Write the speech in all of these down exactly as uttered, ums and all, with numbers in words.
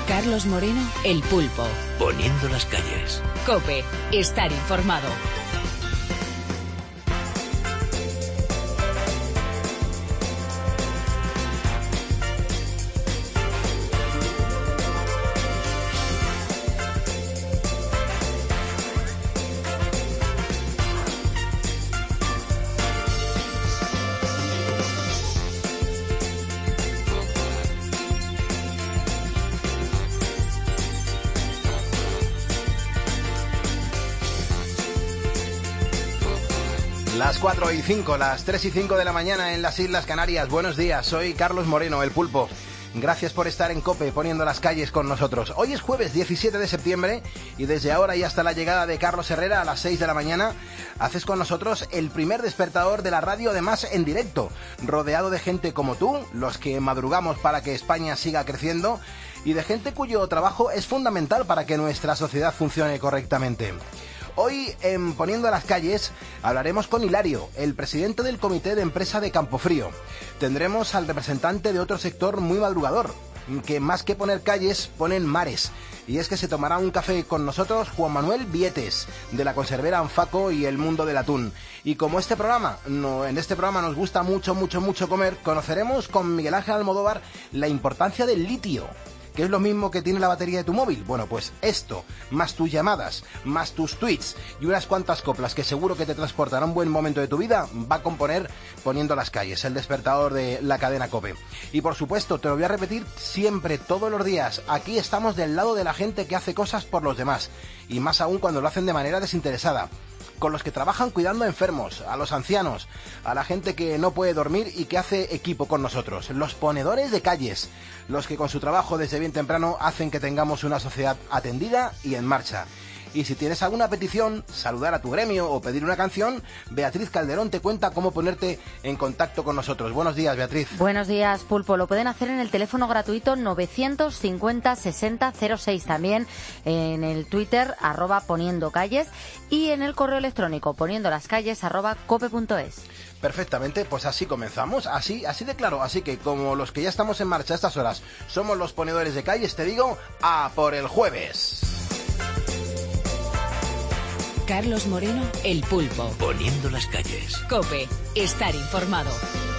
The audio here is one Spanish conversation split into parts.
Carlos Moreno, El Pulpo. Poniendo las calles. COPE. Estar informado. Las cuatro y cinco, las tres y cinco de la mañana en las Islas Canarias. Buenos días, soy Carlos Moreno, El Pulpo. Gracias por estar en COPE, poniendo las calles con nosotros. Hoy es jueves diecisiete de septiembre y desde ahora y hasta la llegada de Carlos Herrera a las seis de la mañana haces con nosotros el primer despertador de la radio, además en directo, rodeado de gente como tú, los que madrugamos para que España siga creciendo y de gente cuyo trabajo es fundamental para que nuestra sociedad funcione correctamente. Hoy, en Poniendo las Calles, hablaremos con Hilario, el presidente del Comité de Empresa de Campofrío. Tendremos al representante de otro sector muy madrugador, que más que poner calles, ponen mares. Y es que se tomará un café con nosotros Juan Manuel Vietes, de la conservera Anfaco y el mundo del atún. Y como este programa, no, en este programa nos gusta mucho, mucho, mucho comer, conoceremos con Miguel Ángel Almodóvar la importancia del litio. ¿Qué es lo mismo que tiene la batería de tu móvil? Bueno, pues esto, más tus llamadas, más tus tweets y unas cuantas coplas que seguro que te transportan a un buen momento de tu vida, va a componer Poniendo las Calles, el despertador de la cadena COPE. Y por supuesto, te lo voy a repetir siempre, todos los días, aquí estamos del lado de la gente que hace cosas por los demás, y más aún cuando lo hacen de manera desinteresada. Con los que trabajan cuidando a enfermos, a los ancianos, a la gente que no puede dormir y que hace equipo con nosotros, los ponedores de calles, los que con su trabajo desde bien temprano hacen que tengamos una sociedad atendida y en marcha. Y si tienes alguna petición, saludar a tu gremio o pedir una canción, Beatriz Calderón te cuenta cómo ponerte en contacto con nosotros. Buenos días, Beatriz. Buenos días, Pulpo. Lo pueden hacer en el teléfono gratuito novecientos cincuenta sesenta cero seis, también en el Twitter, arroba poniendo calles, y en el correo electrónico poniendo las calles arroba cope punto es. Perfectamente, pues así comenzamos, así, así de claro. Así que como los que ya estamos en marcha a estas horas somos los ponedores de calles, te digo, a por el jueves. Carlos Moreno, El Pulpo. Poniendo las calles. COPE. Estar informado.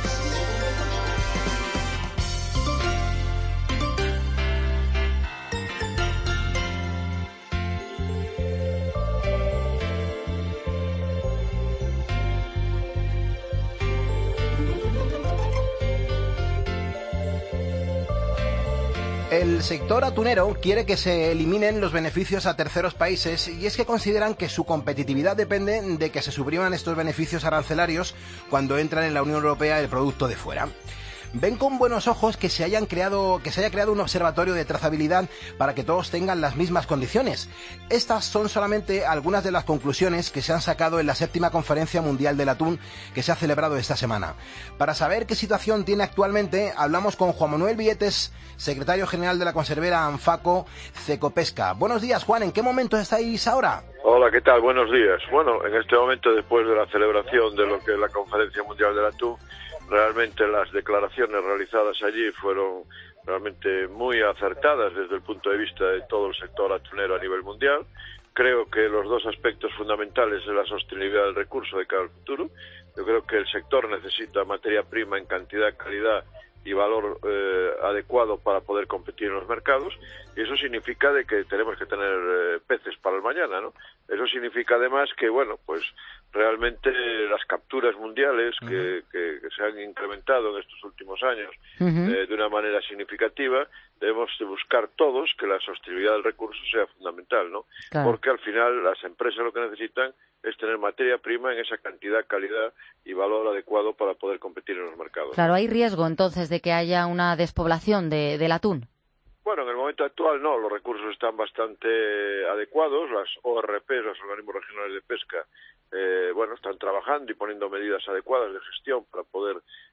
El sector atunero quiere que se eliminen los beneficios a terceros países y es que consideran que su competitividad depende de que se supriman estos beneficios arancelarios cuando entran en la Unión Europea el producto de fuera. Ven con buenos ojos que se hayan creado, que se haya creado un observatorio de trazabilidad para que todos tengan las mismas condiciones. Estas son solamente algunas de las conclusiones que se han sacado en la séptima Conferencia Mundial del Atún que se ha celebrado esta semana. Para saber qué situación tiene actualmente, hablamos con Juan Manuel Vietes, secretario general de la conservera Anfaco Cecopesca. Buenos días, Juan, ¿en qué momento estáis ahora? Hola, ¿qué tal? Buenos días. Bueno, en este momento, después de la celebración de lo que es la Conferencia Mundial del Atún, realmente las declaraciones realizadas allí fueron realmente muy acertadas desde el punto de vista de todo el sector atunero a nivel mundial. Creo que los dos aspectos fundamentales es la sostenibilidad del recurso de cara al futuro. Yo creo que el sector necesita materia prima en cantidad, calidad y valor eh, adecuado para poder competir en los mercados, y eso significa de que tenemos que tener eh, peces para el mañana, ¿no? Eso significa además que, bueno, pues realmente las capturas mundiales uh-huh. que, que, que se han incrementado en estos últimos años uh-huh. eh, de una manera significativa, debemos de buscar todos que la sostenibilidad del recurso sea fundamental, ¿no? Claro. Porque al final las empresas lo que necesitan es tener materia prima en esa cantidad, calidad y valor adecuado para poder competir en los mercados. Claro, ¿hay riesgo entonces de que haya una despoblación de, del atún? Bueno, en el momento actual no, los recursos están bastante adecuados, las O R P, los organismos regionales de pesca, eh, bueno, están trabajando y poniendo medidas adecuadas de gestión para poder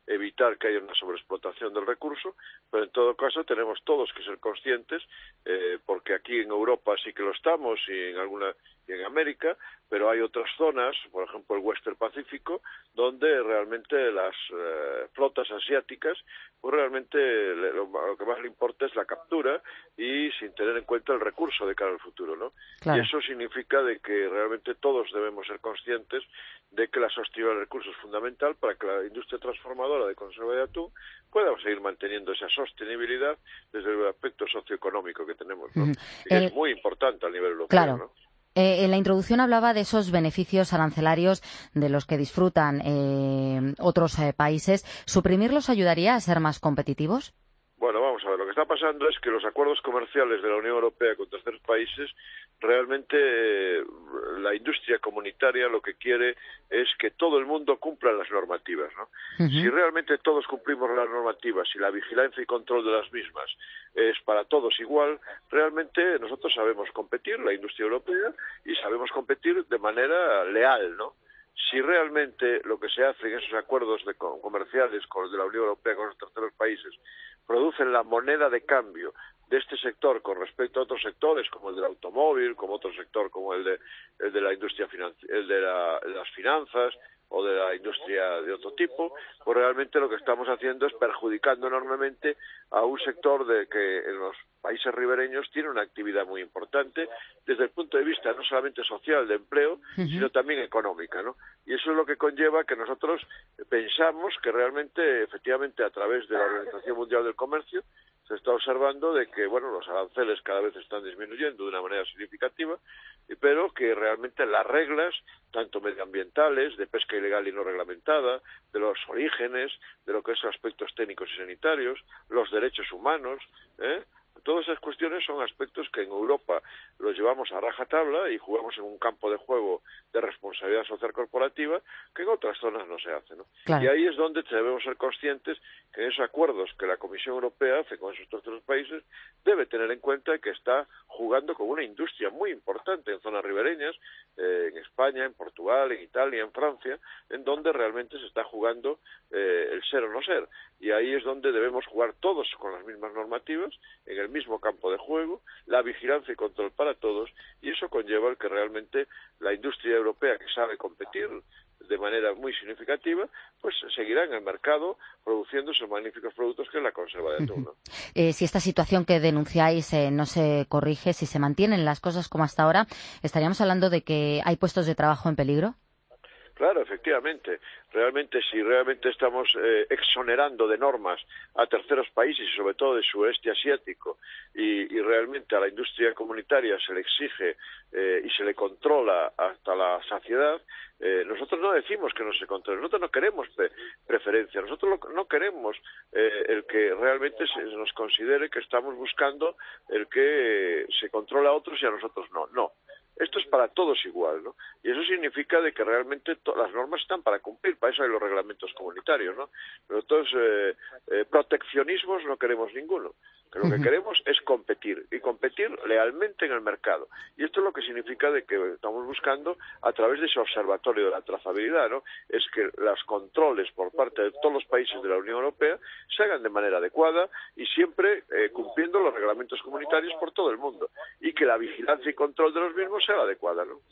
evitar que haya una sobreexplotación del recurso, pero en todo caso tenemos todos que ser conscientes, eh, porque aquí en Europa sí que lo estamos y en alguna y en América, pero hay otras zonas, por ejemplo el Western Pacífico, donde realmente las eh, flotas asiáticas, pues realmente le, lo, lo que más le importa es la captura y sin tener en cuenta el recurso de cara al futuro, ¿no? Claro. Y eso significa de que realmente todos debemos ser conscientes de que la sostenibilidad del recurso es fundamental para que la industria transformadora de conserva de atún pueda seguir manteniendo esa sostenibilidad desde el aspecto socioeconómico que tenemos, ¿no? Uh-huh. Y que el... es muy importante a nivel europeo, claro. ¿no? Eh, en la introducción hablaba de esos beneficios arancelarios de los que disfrutan eh, otros eh, países. ¿Suprimirlos ayudaría a ser más competitivos? Bueno, vamos a ver, lo que está pasando es que los acuerdos comerciales de la Unión Europea con terceros países, realmente eh, la industria comunitaria lo que quiere es que todo el mundo cumpla las normativas, ¿no? Uh-huh. Si realmente todos cumplimos las normativas y la vigilancia y control de las mismas es para todos igual, realmente nosotros sabemos competir, la industria europea, y sabemos competir de manera leal, ¿no? Si realmente lo que se hace en esos acuerdos de comerciales con los de la Unión Europea con los terceros países producen la moneda de cambio de este sector con respecto a otros sectores como el del automóvil, como otro sector como el de el de la industria financi- el de, la, de las finanzas o de la industria de otro tipo, pues realmente lo que estamos haciendo es perjudicando enormemente a un sector de que en los países ribereños tiene una actividad muy importante desde el punto de vista no solamente social, de empleo, uh-huh. sino también económica, ¿no? Y eso es lo que conlleva que nosotros pensamos que realmente, efectivamente, a través de la Organización Mundial del Comercio, se está observando de que, bueno, los aranceles cada vez están disminuyendo de una manera significativa, pero que realmente las reglas, tanto medioambientales, de pesca ilegal y no reglamentada, de los orígenes, de lo que es aspectos técnicos y sanitarios, los derechos humanos, ¿eh? Todas esas cuestiones son aspectos que en Europa los llevamos a rajatabla y jugamos en un campo de juego de responsabilidad social corporativa que en otras zonas no se hace, ¿no? Claro. Y ahí es donde debemos ser conscientes que en esos acuerdos que la Comisión Europea hace con esos terceros países debe tener en cuenta que está jugando con una industria muy importante en zonas ribereñas, eh, en España, en Portugal, en Italia, en Francia, en donde realmente se está jugando eh, el ser o no ser. Y ahí es donde debemos jugar todos con las mismas normativas, en el mismo campo de juego, la vigilancia y control para todos, y eso conlleva el que realmente la industria europea, que sabe competir de manera muy significativa, pues seguirá en el mercado produciendo esos magníficos productos que es la conserva de atún, ¿no? Eh, si esta situación que denunciáis eh, no se corrige, si se mantienen las cosas como hasta ahora, ¿estaríamos hablando de que hay puestos de trabajo en peligro? Claro, efectivamente. Realmente, si realmente estamos eh, exonerando de normas a terceros países y sobre todo del sudeste asiático y, y realmente a la industria comunitaria se le exige eh, y se le controla hasta la saciedad, eh, nosotros no decimos que no se controle, nosotros no queremos pre- preferencia, nosotros lo, no queremos eh, el que realmente se nos considere que estamos buscando el que eh, se controla a otros y a nosotros no, no. Esto es para todos igual, ¿no? Y eso significa de que realmente to- las normas están para cumplir, para eso hay los reglamentos comunitarios, ¿no? Pero todos eh, eh, proteccionismos no queremos ninguno. Que lo que queremos es competir, y competir lealmente en el mercado. Y esto es lo que significa de que estamos buscando a través de ese observatorio de la trazabilidad, ¿no? Es que los controles por parte de todos los países de la Unión Europea se hagan de manera adecuada y siempre eh, cumpliendo los reglamentos comunitarios por todo el mundo. Y que la vigilancia y control de los mismos sea adecuada, ¿no?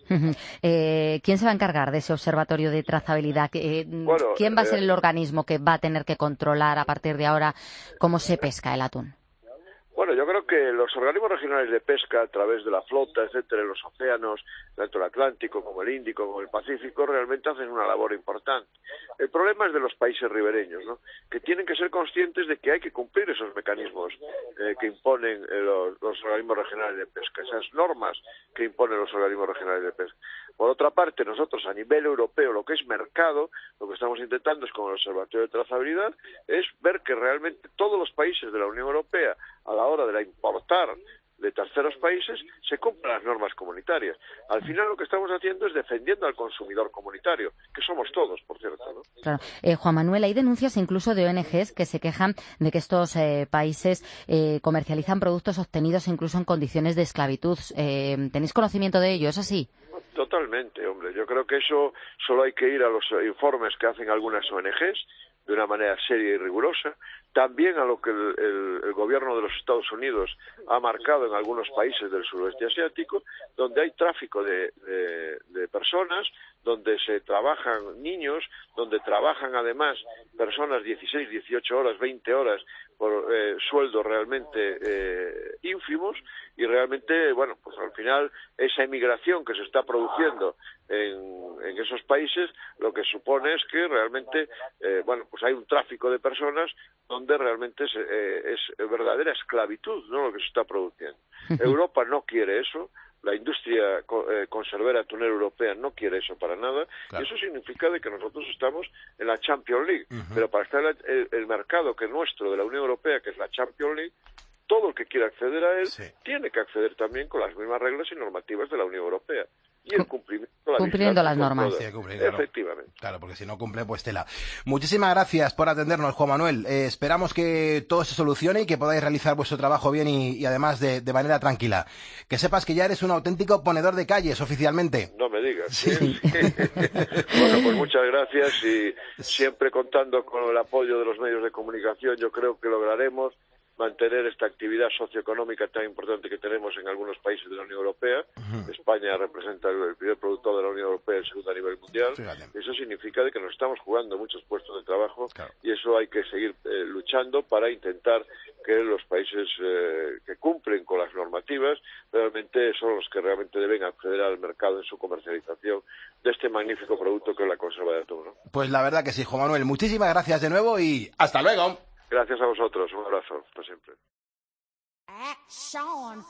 eh, ¿Quién se va a encargar de ese observatorio de trazabilidad? Eh, bueno, ¿Quién va a ser el organismo que va a tener que controlar a partir de ahora cómo se pesca el atún? Bueno, yo creo que los organismos regionales de pesca a través de la flota, etcétera, en los océanos, tanto el Atlántico como el Índico como el Pacífico, realmente hacen una labor importante. El problema es de los países ribereños, ¿no? Que tienen que ser conscientes de que hay que cumplir esos mecanismos eh, que imponen eh, los, los organismos regionales de pesca, esas normas que imponen los organismos regionales de pesca. Por otra parte, nosotros a nivel europeo, lo que es mercado, lo que estamos intentando es con el Observatorio de Trazabilidad, es ver que realmente todos los países de la Unión Europea, a la hora de la importar de terceros países, se cumplan las normas comunitarias. Al final lo que estamos haciendo es defendiendo al consumidor comunitario, que somos todos, por cierto, ¿no? Claro. Eh, Juan Manuel, hay denuncias incluso de O N Ges que se quejan de que estos eh, países eh, comercializan productos obtenidos incluso en condiciones de esclavitud. Eh, ¿Tenéis conocimiento de ello? ¿Es así? Totalmente, hombre. Yo creo que eso solo hay que ir a los informes que hacen algunas O N Ges de una manera seria y rigurosa, también a lo que el, el, el gobierno de los Estados Unidos ha marcado en algunos países del suroeste asiático, donde hay tráfico de, de, de personas, donde se trabajan niños, donde trabajan además personas dieciséis, dieciocho horas, veinte horas por eh, sueldos realmente eh, ínfimos, y realmente, bueno, pues al final esa emigración que se está produciendo en, en esos países, lo que supone es que realmente, eh, bueno, pues hay un tráfico de personas donde realmente es, eh, es verdadera esclavitud, ¿no?, lo que se está produciendo. Europa no quiere eso. La industria eh, conservera atunera europea no quiere eso para nada, claro. Y eso significa de que nosotros estamos en la Champions League, uh-huh. Pero para estar en el, el mercado que es nuestro, de la Unión Europea, que es la Champions League, todo el que quiera acceder a él, sí, tiene que acceder también con las mismas reglas y normativas de la Unión Europea. Y el cumplimiento la cumpliendo las normas. Sí, cumplir, claro. Efectivamente. Claro, porque si no cumple, pues tela. Muchísimas gracias por atendernos, Juan Manuel. Eh, esperamos que todo se solucione y que podáis realizar vuestro trabajo bien y, y además de, de manera tranquila. Que sepas que ya eres un auténtico ponedor de calles oficialmente. No me digas. Sí. ¿Sí? Bueno, pues muchas gracias y siempre contando con el apoyo de los medios de comunicación, yo creo que lograremos mantener esta actividad socioeconómica tan importante que tenemos en algunos países de la Unión Europea. Uh-huh. España representa el primer productor de la Unión Europea, el segundo a nivel mundial. Fíjate. Eso significa de que nos estamos jugando muchos puestos de trabajo, claro, y eso hay que seguir eh, luchando para intentar que los países eh, que cumplen con las normativas realmente son los que realmente deben acceder al mercado en su comercialización de este magnífico producto que es la conserva de atún, ¿no? Pues la verdad que sí, Juan Manuel. Muchísimas gracias de nuevo y hasta luego. Gracias a vosotros, un abrazo, hasta siempre. Action.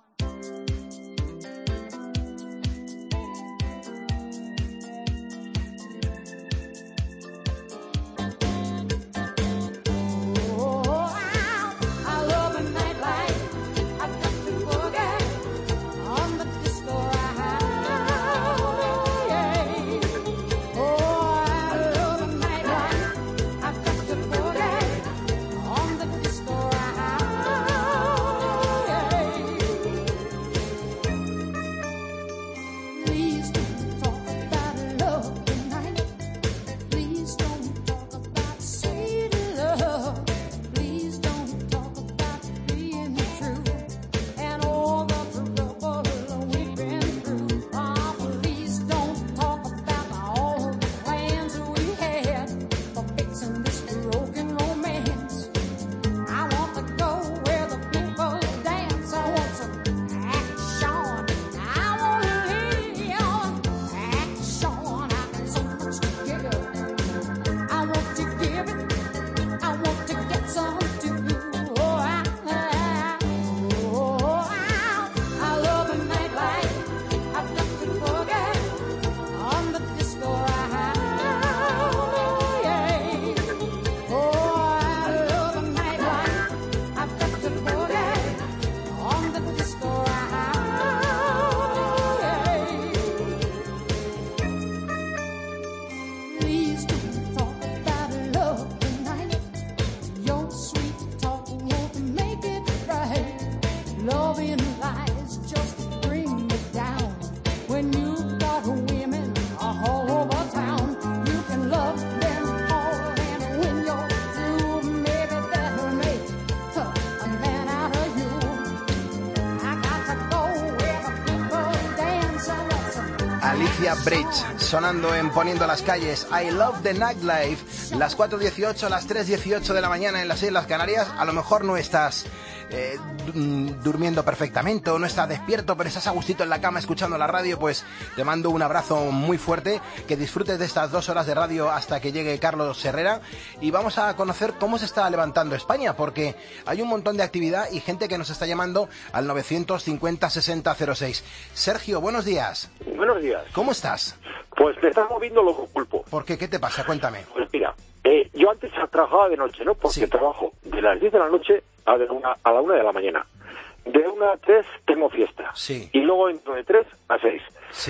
Alicia Bridge, sonando en Poniendo las Calles. I love the nightlife. Las cuatro dieciocho, las tres dieciocho de la mañana en las Islas Canarias. A lo mejor no estás eh, durmiendo perfectamente o no estás despierto, pero estás a gustito en la cama escuchando la radio, pues te mando un abrazo muy fuerte. Que disfrutes de estas dos horas de radio hasta que llegue Carlos Herrera. Y vamos a conocer cómo se está levantando España, porque hay un montón de actividad y gente que nos está llamando al novecientos cincuenta sesenta cero seis. Sergio, buenos días. Buenos días. ¿Cómo estás? Pues me estás moviendo loco, Pulpo. ¿Por qué? ¿Qué te pasa? Cuéntame. Pues mira, eh, yo antes trabajaba de noche, ¿no? Porque sí, trabajo de las diez de la noche a, de una, a la una de la mañana. De una a tres tengo fiesta. Sí. Y luego entro de tres a seis. Sí.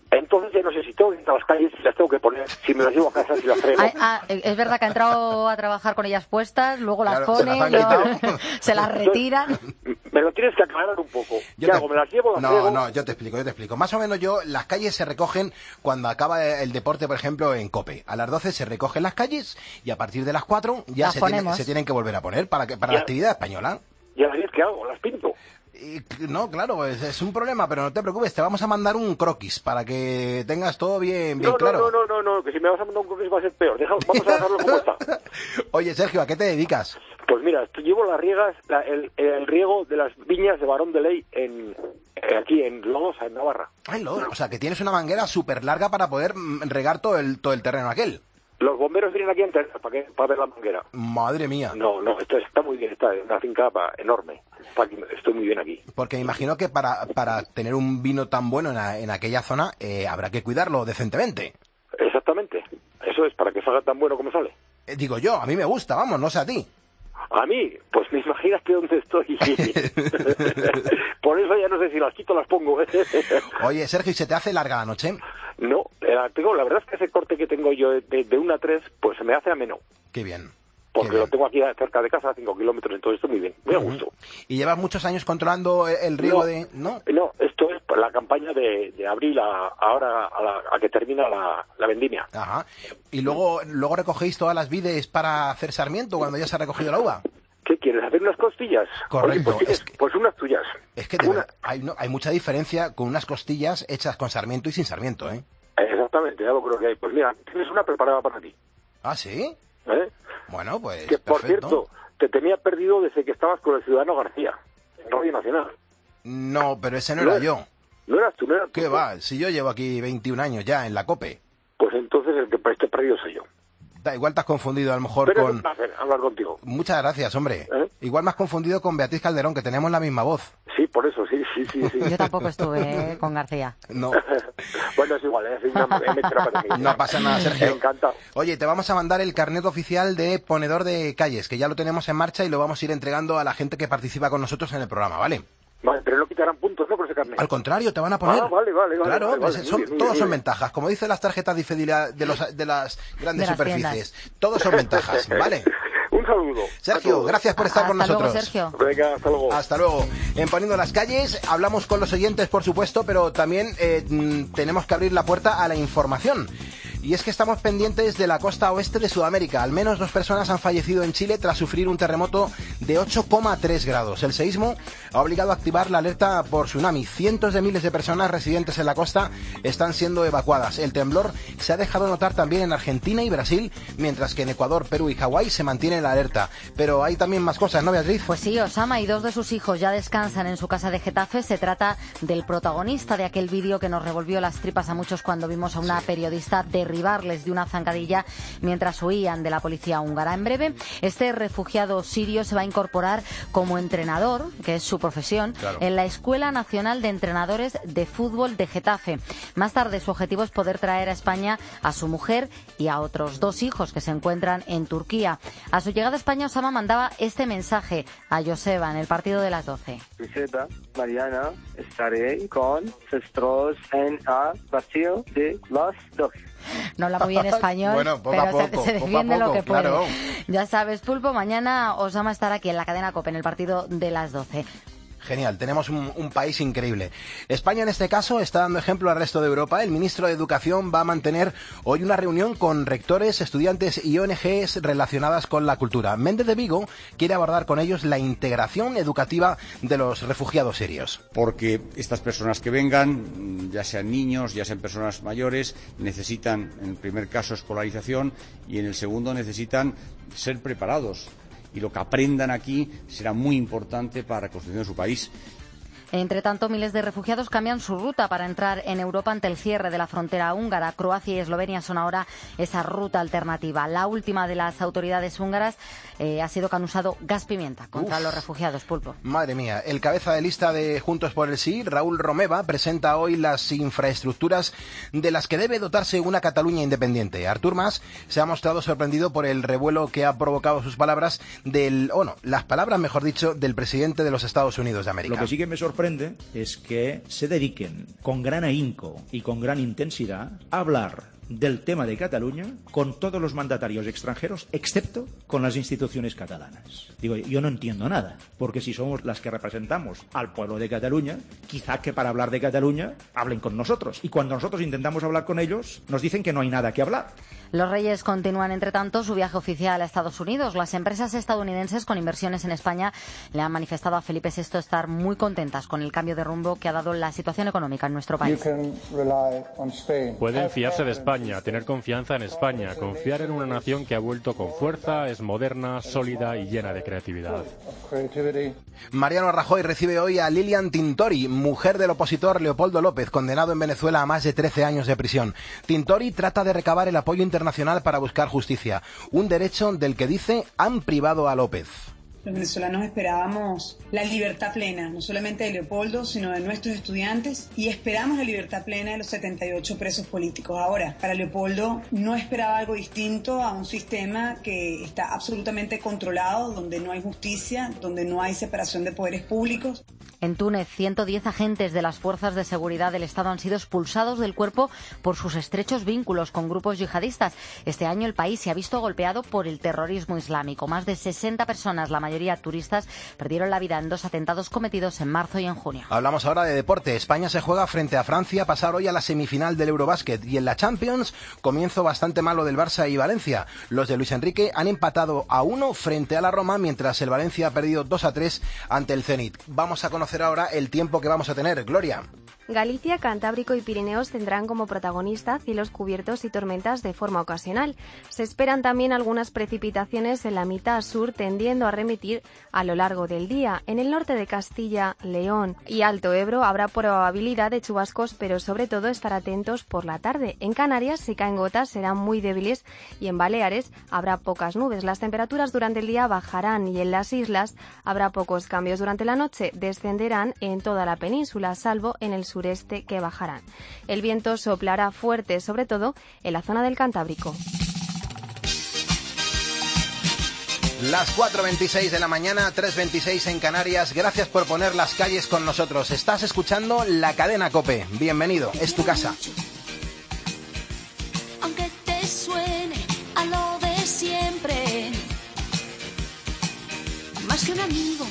Entonces ya no sé si tengo que ir a las calles, si las tengo que poner, si me las llevo a casa, si las freno. Ah, ah, es verdad que ha entrado a trabajar con ellas puestas, luego las Claro, pone, se las han no, quitado. se las retiran. Me lo tienes que aclarar un poco. Yo ¿Qué te- hago? ¿Me las llevo, las No, freno? no, yo te explico, yo te explico. Más o menos yo, las calles se recogen cuando acaba el deporte, por ejemplo, en COPE. A las doce se recogen las calles y a partir de las cuatro ya Las se, tiene- ponemos. se tienen que volver a poner para, que, para Ya. la actividad española. ¿Y a las diez qué hago? ¿Las pinto? Y, no, claro, es, es un problema, pero no te preocupes, te vamos a mandar un croquis para que tengas todo bien, bien No, claro. no, no, no, no, que si me vas a mandar un croquis va a ser peor. Deja- vamos a dejarlo como está. Oye, Sergio, ¿a qué te dedicas? Pues mira, esto- llevo las riegas, la- el, el riego de las viñas de Barón de Ley en, eh, aquí en Lodosa, en Navarra. Ay, lo, o sea, que tienes una manguera súper larga para poder mm, regar todo el, todo el terreno aquel. Los bomberos vienen aquí antes para, que, para ver la manguera. Madre mía. No, no, esto está muy bien, está en una finca pa- enorme. Está aquí- estoy muy bien aquí. Porque me imagino que para, para tener un vino tan bueno en, a- en aquella zona eh, habrá que cuidarlo decentemente. Exactamente. Eso es, para que salga tan bueno como sale. Eh, digo yo, a mí me gusta, vamos, no sé a ti. A mí, pues imagínate dónde estoy. Por eso ya no sé si las quito o las pongo. Oye, Sergio, ¿y se te hace larga la noche? No, la, tengo, la verdad es que ese corte que tengo yo de, de una a tres, pues se me hace ameno. Qué bien. Porque qué bien. lo tengo aquí cerca de casa, a cinco kilómetros, entonces estoy muy bien, muy a gusto. ¿Y llevas muchos años controlando el- el riego No. de...? ¿No? No, esto es la campaña de, de abril a, ahora a, la, a que termina la, la vendimia. Ajá. ¿Y luego, luego recogéis todas las vides para hacer sarmiento cuando ya se ha recogido la uva? ¿Qué quieres? ¿Hacer unas costillas? Correcto, Oye, pues, tienes- es que- pues unas tuyas. Es que de Una- verdad, hay, no- hay mucha diferencia con unas costillas hechas con sarmiento y sin sarmiento, ¿eh? Exactamente, ya lo creo que hay. Pues mira, tienes una preparada para ti. ¿Ah, sí? ¿eh? Bueno, pues Que, por perfecto. cierto, te tenía perdido desde que estabas con el Ciudadano García, en Radio Nacional. No, pero ese no era yo. No eras tú, no eras tú. ¿Qué va? Si yo llevo aquí veintiún años ya en la COPE. Pues entonces el que esté perdido soy yo. Da igual te has confundido a lo mejor Pero es con... un placer hablar contigo. Muchas gracias, hombre. ¿Eh? Igual me has confundido con Beatriz Calderón, que tenemos la misma voz. Sí, por eso, sí, sí, sí. sí. Yo tampoco estuve eh, con García. No, Bueno, es igual, ¿eh? Es una, me he hecho una parecida. no pasa nada, Sergio. Encantado. Oye, te vamos a mandar el carnet oficial de ponedor de calles, que ya lo tenemos en marcha y lo vamos a ir entregando a la gente que participa con nosotros en el programa, ¿vale? Vale, pero no quitarán puntos, ¿no? Por ese carnet. Al contrario, te van a poner. Ah, vale, vale, vale, Claro, vale, pues vale. son, Muy bien, muy todos bien, son muy bien. ventajas. Como dicen las tarjetas de fidelidad de, los, de las grandes De las superficies. Todos son ventajas, ¿vale? Un saludo. a Sergio, todos. gracias por estar con Hasta nosotros. luego, Sergio. Venga, hasta luego. Hasta luego. En Poniendo las Calles hablamos con los oyentes, por supuesto, pero también eh, mm, tenemos que abrir la puerta a la información. Y es que estamos pendientes de la costa oeste de Sudamérica. Al menos dos personas han fallecido en Chile tras sufrir un terremoto de ocho coma tres grados. El seísmo ha obligado a activar la alerta por tsunami. Cientos de miles de personas residentes en la costa están siendo evacuadas. El temblor se ha dejado notar también en Argentina y Brasil, mientras que en Ecuador, Perú y Hawái se mantiene la alerta. Pero hay también más cosas, ¿no, Beatriz? Pues sí, Osama y dos de sus hijos ya descansan en su casa de Getafe. Se trata del protagonista de aquel vídeo que nos revolvió las tripas a muchos cuando vimos a una periodista derribarles de una zancadilla mientras huían de la policía húngara. En breve, este refugiado sirio se va a incorporar como entrenador, que es su profesión, Claro. en la Escuela Nacional de Entrenadores de Fútbol de Getafe. Más tarde, su objetivo es poder traer a España a su mujer y a otros dos hijos que se encuentran en Turquía. A su llegada a España, Osama mandaba este mensaje a Joseba en el partido de las doce. Joseba, mañana estaré con vosotros en el partido de las doce. No habla muy bien español, Bueno, poco pero a se- poco, se, poco a defiende lo poco, que puede. claro. Ya sabes, Pulpo, mañana Osama estará aquí en la cadena COPE en el partido de las doce. Genial, tenemos un, un país increíble. España en este caso está dando ejemplo al resto de Europa. El ministro de Educación va a mantener hoy una reunión con rectores, estudiantes y O N Ges relacionadas con la cultura. Méndez de Vigo quiere abordar con ellos la integración educativa de los refugiados sirios. Porque estas personas que vengan, ya sean niños, ya sean personas mayores, necesitan en el primer caso escolarización y en el segundo necesitan ser preparados. Y lo que aprendan aquí será muy importante para la construcción de su país. Entre tanto, miles de refugiados cambian su ruta para entrar en Europa ante el cierre de la frontera húngara. Croacia y Eslovenia son ahora esa ruta alternativa. La última de las autoridades húngaras eh, ha sido que han usado gas pimienta contra Uf. los refugiados, Pulpo. Madre mía, el cabeza de lista de Juntos por el Sí, Raúl Romeva, presenta hoy las infraestructuras de las que debe dotarse una Cataluña independiente. Artur Mas se ha mostrado sorprendido por el revuelo que ha provocado sus palabras del, o no, las palabras, mejor dicho, del presidente de los Estados Unidos de América. Lo que sí que me sorprende sorprende es que se dediquen con gran ahínco y con gran intensidad a hablar del tema de Cataluña con todos los mandatarios extranjeros, excepto con las instituciones catalanas. Digo, yo no entiendo nada, porque si somos las que representamos al pueblo de Cataluña, quizá que para hablar de Cataluña hablen con nosotros. Y cuando nosotros intentamos hablar con ellos, nos dicen que no hay nada que hablar. Los Reyes continúan, entre tanto, su viaje oficial a Estados Unidos. Las empresas estadounidenses con inversiones en España le han manifestado a Felipe sexto estar muy contentas con el cambio de rumbo que ha dado la situación económica en nuestro país. Pueden fiarse de España, tener confianza en España, confiar en una nación que ha vuelto con fuerza, es moderna, sólida y llena de creatividad. Mariano Rajoy recibe hoy a Lilian Tintori, mujer del opositor Leopoldo López, condenado en Venezuela a más de trece años de prisión. Tintori trata de recabar el apoyo internacional para buscar justicia, un derecho del que dice han privado a López. Los venezolanos esperábamos la libertad plena, no solamente de Leopoldo, sino de nuestros estudiantes, y esperamos la libertad plena de los setenta y ocho presos políticos. Ahora, para Leopoldo no esperaba algo distinto a un sistema que está absolutamente controlado, donde no hay justicia, donde no hay separación de poderes públicos. En Túnez, ciento diez agentes de las fuerzas de seguridad del Estado han sido expulsados del cuerpo por sus estrechos vínculos con grupos yihadistas. Este año el país se ha visto golpeado por el terrorismo islámico. Más de sesenta personas, la mayoría turistas, perdieron la vida en dos atentados cometidos en marzo y en junio. Hablamos ahora de deporte. España se juega frente a Francia a pasar hoy a la semifinal del Eurobásquet. Y en la Champions, comienzo bastante malo del Barça y Valencia. Los de Luis Enrique han empatado a uno frente a la Roma, mientras el Valencia ha perdido dos a tres ante el Zenit. Vamos a conocer ahora el tiempo que vamos a tener. Gloria. Galicia, Cantábrico y Pirineos tendrán como protagonista cielos cubiertos y tormentas de forma ocasional. Se esperan también algunas precipitaciones en la mitad sur, tendiendo a remitir a lo largo del día. En el norte de Castilla, León y Alto Ebro habrá probabilidad de chubascos, pero sobre todo estar atentos por la tarde. En Canarias, si caen gotas, serán muy débiles y en Baleares habrá pocas nubes. Las temperaturas durante el día bajarán y en las islas habrá pocos cambios. Durante la noche descenderán en toda la península, salvo en el sur sureste, que bajarán. El viento soplará fuerte, sobre todo en la zona del Cantábrico. Las cuatro veintiséis de la mañana, tres veintiséis en Canarias. Gracias por poner las calles con nosotros. Estás escuchando La Cadena COPE. Bienvenido, es tu casa. Aunque te suene a lo de siempre, más que un amigo,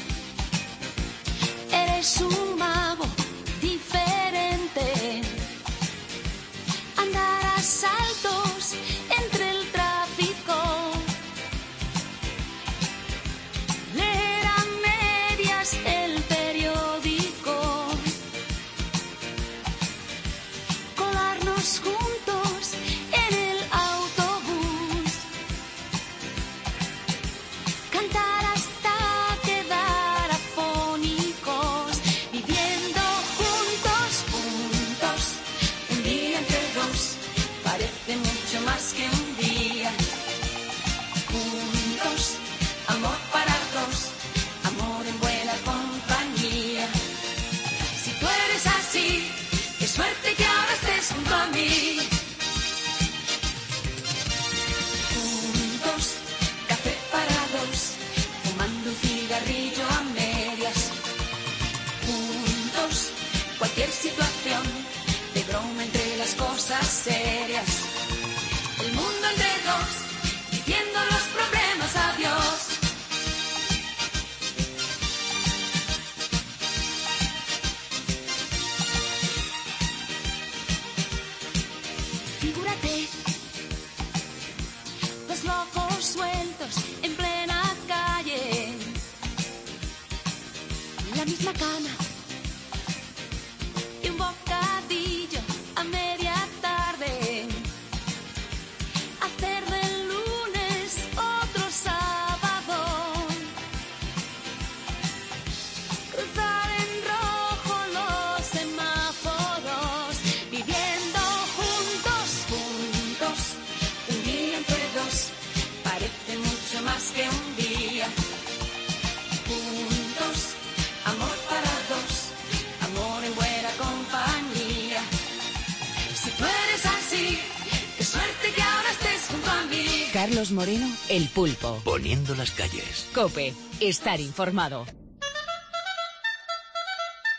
eres un mago diferente. Andar a saltos entre el tráfico, leer a medias el periódico, colarnos juntos en el autobús, cantar hasta quedar afónicos, viviendo juntos, juntos, un día entre dos, parece mucho más que un día, juntos, amor para dos, amor en buena compañía. Si tú eres así, qué suerte que ahora estés junto a mí. Juntos, café para dos, fumando un cigarrillo a medias. Juntos, cualquier situación, de broma entre las cosas serias. El mundo entre dos, viviendo los problemas a Dios. Figúrate, dos locos sueltos en plena calle, la misma cama y un bocadillo a media tarde. Hacer del lunes otro sábado, cruzar en rojo los semáforos, viviendo juntos, juntos, un día entre dos, parece mucho más que un día. Juntos, amor para dos, amor en buena compañía. Si tú eres así, qué suerte que ahora estés junto a mí. Carlos Moreno, El Pulpo. Poniendo las calles. COPE, estar informado.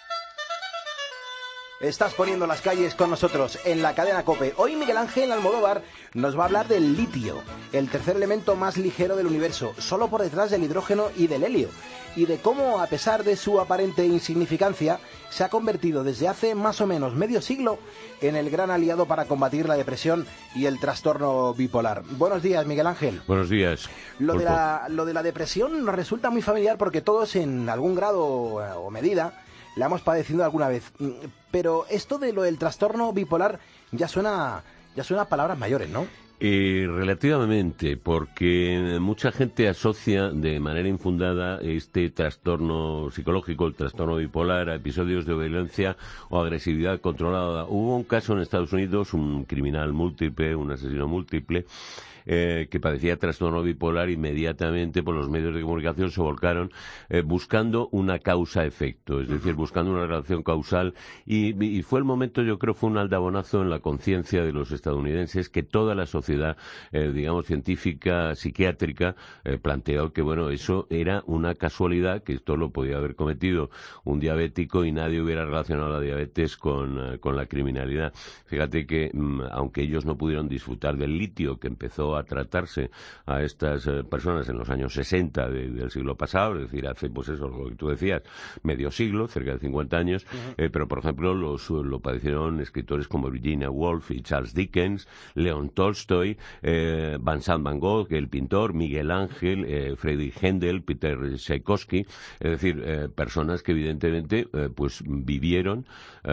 Estás poniendo las calles con nosotros en la cadena COPE. Hoy Miguel Ángel Almodóvar nos va a hablar del litio, el tercer elemento más ligero del universo, solo por detrás del hidrógeno y del helio, y de cómo, a pesar de su aparente insignificancia, se ha convertido desde hace más o menos medio siglo en el gran aliado para combatir la depresión y el trastorno bipolar. Buenos días, Miguel Ángel. Buenos días. Lo de la, lo de la depresión nos resulta muy familiar porque todos, en algún grado o medida, la hemos padecido alguna vez. Pero esto de lo del trastorno bipolar ya suena, ya suena a palabras mayores, ¿no? Eh, relativamente, porque mucha gente asocia de manera infundada este trastorno psicológico, el trastorno bipolar, a episodios de violencia o agresividad controlada. Hubo un caso en Estados Unidos, un criminal múltiple, un asesino múltiple, Eh, que padecía trastorno bipolar. Inmediatamente por los medios de comunicación se volcaron eh, buscando una causa-efecto, es decir, buscando una relación causal, y, y fue el momento, yo creo, fue un aldabonazo en la conciencia de los estadounidenses, que toda la sociedad, eh, digamos, científica, psiquiátrica, eh, planteó que, bueno, eso era una casualidad, que esto lo podía haber cometido un diabético y nadie hubiera relacionado la diabetes con, uh, con la criminalidad. Fíjate que, mm, aunque ellos no pudieron disfrutar del litio que empezó a tratarse a estas eh, personas en los años sesenta de, del siglo pasado, es decir, hace, pues eso, lo que tú decías, medio siglo, cerca de cincuenta años, uh-huh. eh, pero por ejemplo los, lo padecieron escritores como Virginia Woolf y Charles Dickens, León Tolstoy, eh, Vincent Van Gogh, el pintor, Miguel Ángel, eh, Friedrich Händel, Peter Tchaikovsky, es decir, eh, personas que evidentemente eh, pues vivieron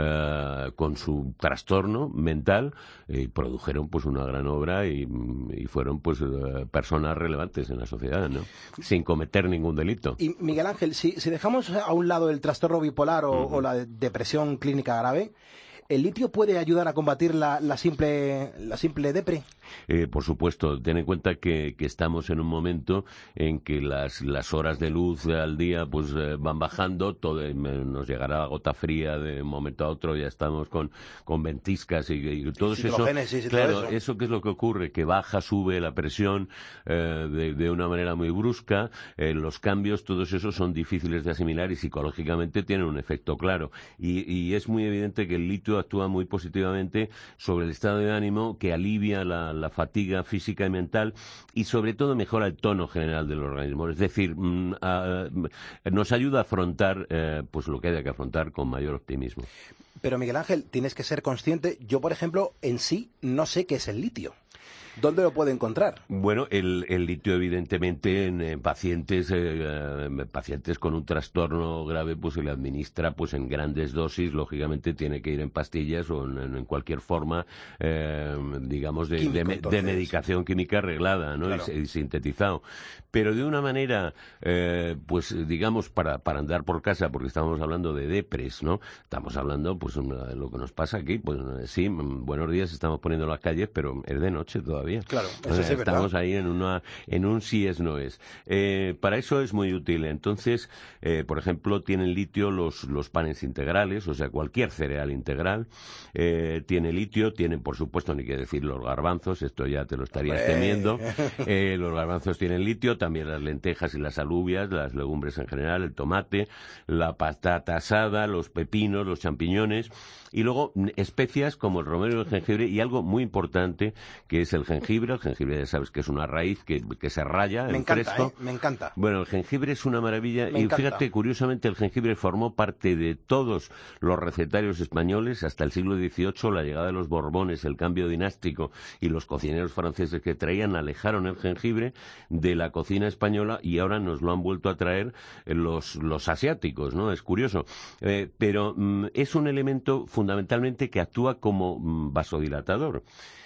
eh, con su trastorno mental y produjeron pues una gran obra y, y fueron pues uh, personas relevantes en la sociedad, ¿no? Sin cometer ningún delito. Y Miguel Ángel, si, si dejamos a un lado el trastorno bipolar o, uh-huh. o la depresión clínica grave, ¿el litio puede ayudar a combatir la, la simple la simple depre? Eh, por supuesto, ten en cuenta que, que estamos en un momento en que las, las horas de luz al día pues eh, van bajando, todo, eh, nos llegará la gota fría de un momento a otro, ya estamos con, con ventiscas y, y todo eso. Sí, claro, todo eso. eso que es lo que ocurre, que baja, sube la presión eh, de, de una manera muy brusca, eh, los cambios, todos esos son difíciles de asimilar y psicológicamente tienen un efecto claro. Y, y es muy evidente que el litio actúa muy positivamente sobre el estado de ánimo, que alivia la, la fatiga física y mental y sobre todo mejora el tono general del organismo. Es decir, mm, a, nos ayuda a afrontar eh, pues lo que haya que afrontar con mayor optimismo. Pero Miguel Ángel, tienes que ser consciente. Yo, por ejemplo, en sí no sé qué es el litio. ¿Dónde lo puedo encontrar? Bueno, el, el litio, evidentemente, en, en pacientes eh, eh, pacientes con un trastorno grave, pues se le administra pues en grandes dosis. Lógicamente tiene que ir en pastillas o en, en cualquier forma, eh, digamos, de, Químico, de, de medicación química arreglada, ¿no? Claro. Y, y sintetizado. Pero de una manera, eh, pues digamos, para, para andar por casa, porque estamos hablando de depres, ¿no? Estamos hablando, pues, de lo que nos pasa aquí. Pues sí, buenos días, estamos poniendo las calles, pero es de noche todavía. Claro, eso o sea, sí es verdad. Estamos ahí en una en un sí es no es. Eh, para eso es muy útil. Entonces, eh, por ejemplo, tienen litio los los panes integrales, o sea, cualquier cereal integral eh, tiene litio. Tienen, por supuesto, ni que decir los garbanzos, esto ya te lo estarías ¡Hombre! temiendo. Eh, los garbanzos tienen litio, también las lentejas y las alubias, las legumbres en general, el tomate, la patata asada, los pepinos, los champiñones, y luego especias como el romero y el jengibre, y algo muy importante que es el jengibre. El jengibre ya sabes que es una raíz que, que se raya me en encanta, fresco. ¿eh? Me encanta. Bueno, el jengibre es una maravilla. Me y encanta. Fíjate, curiosamente, el jengibre formó parte de todos los recetarios españoles hasta el siglo dieciocho. La llegada de los Borbones, el cambio dinástico y los cocineros franceses que traían alejaron el jengibre de la cocina española y ahora nos lo han vuelto a traer los, los asiáticos, ¿no? Es curioso. Eh, pero mm, es un elemento fundamentalmente que actúa como mm, vasodilatador.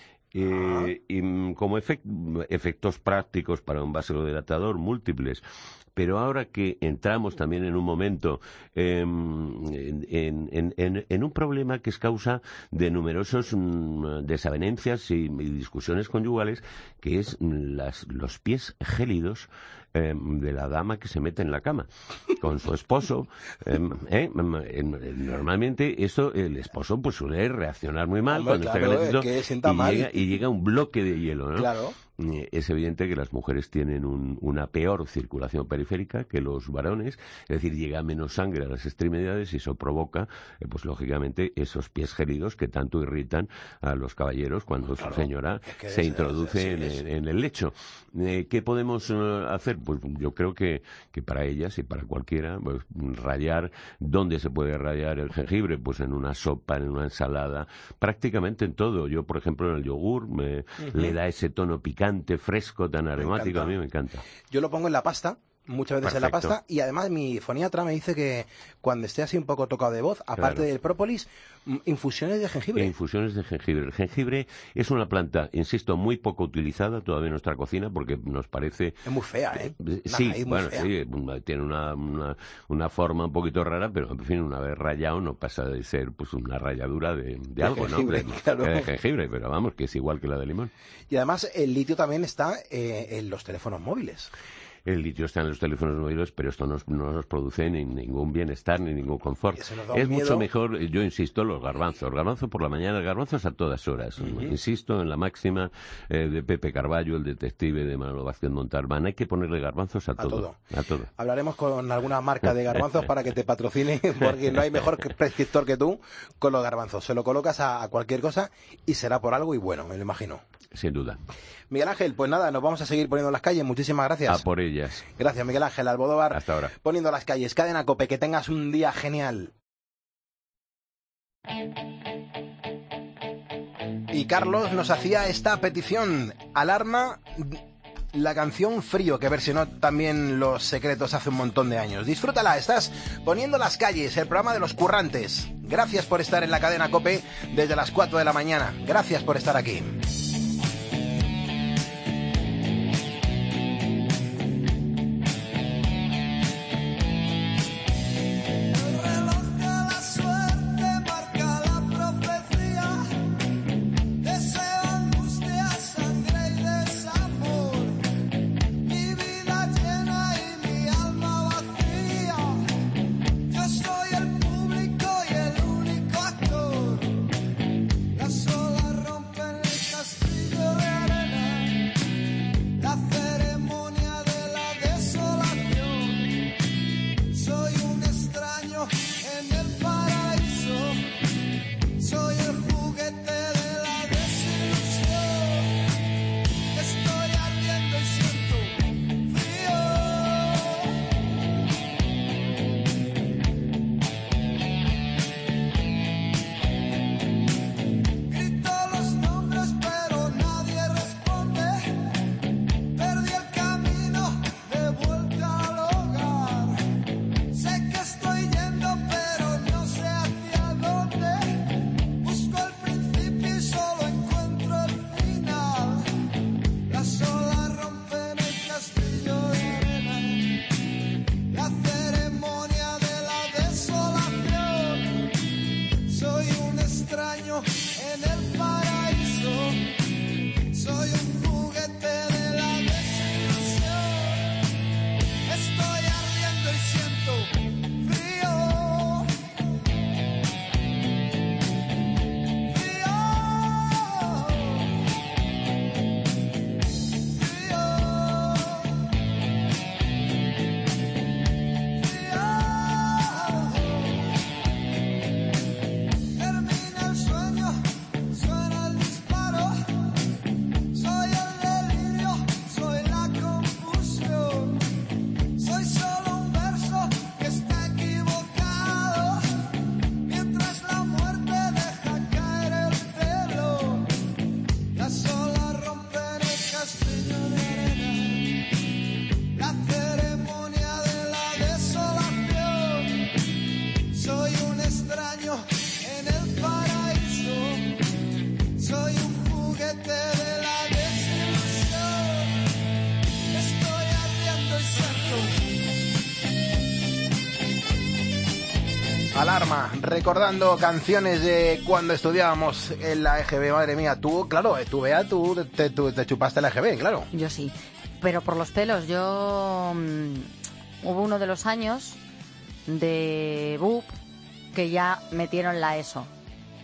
Eh, y como efect, efectos prácticos para un vasodilatador múltiples. Pero ahora que entramos también en un momento eh, en, en, en, en un problema que es causa de numerosos mm, desavenencias y, y discusiones conyugales, que es las, los pies gélidos eh, de la dama que se mete en la cama con su esposo. Eh, eh, eh, normalmente esto, el esposo pues suele reaccionar muy mal. Hombre, cuando claro, está calentito, que sienta y, mal. llega, y llega un bloque de hielo, ¿no? Claro. eh, es evidente que las mujeres tienen un, una peor circulación periférica que los varones, es decir, llega menos sangre a las extremidades y eso provoca, eh, pues lógicamente, esos pies geridos que tanto irritan a los caballeros cuando claro, su señora es que se es, introduce en, en, en el lecho. Eh, ¿Qué podemos uh, hacer? Pues yo creo que, que para ellas y para cualquiera, pues rallar, ¿dónde se puede rallar el jengibre? Pues en una sopa, en una ensalada, prácticamente en todo. Yo, por ejemplo, en el yogur me uh-huh. le da ese tono picante, fresco, tan aromático, a mí me encanta. Yo lo pongo en la pasta, muchas veces Perfecto. en la pasta, y además mi foniatra me dice que cuando esté así un poco tocado de voz, aparte claro. del própolis, infusiones de jengibre. Infusiones de jengibre. El jengibre es una planta, insisto, muy poco utilizada todavía en nuestra cocina porque nos parece... Es muy fea, ¿eh? Sí, Nah, bueno, fea. sí, tiene una, una, una forma un poquito rara, pero en fin, una vez rayado no pasa de ser pues una ralladura de, de, de algo, jengibre, ¿no? Claro. De jengibre, pero vamos, que es igual que la de limón. Y además el litio también está eh, en los teléfonos móviles. El litio está en los teléfonos móviles, pero esto no, no nos produce ni ningún bienestar ni ningún confort. Es mucho mejor, yo insisto, los garbanzos. Los garbanzos por la mañana, garbanzos a todas horas. Uh-huh. Insisto en la máxima eh, de Pepe Carballo, el detective de Manolo Vázquez Montalbán. Hay que ponerle garbanzos a, a todo, todo. A todo. Hablaremos con alguna marca de garbanzos para que te patrocine, porque no hay mejor prescriptor que tú con los garbanzos. Se lo colocas a, a cualquier cosa y será por algo y bueno, me lo imagino. Sin duda. Miguel Ángel, pues nada, nos vamos a seguir poniendo en las calles. Muchísimas gracias. A por ellas. Gracias, Miguel Ángel Albodóvar. Hasta ahora. Poniendo las calles. Cadena COPE, que tengas un día genial. Y Carlos nos hacía esta petición. Alarma, la canción Frío, que versionó también Los Secretos hace un montón de años. Disfrútala, estás poniendo las calles, el programa de los currantes. Gracias por estar en la cadena COPE desde las cuatro de la mañana. Gracias por estar aquí. Alarma, recordando canciones de cuando estudiábamos en la E G B. Madre mía, tú, claro, tú, Bea, tú te, tú, te chupaste la E G B, claro. Yo sí, pero por los pelos. Yo mmm, hubo uno de los años de B U P que ya metieron la ESO.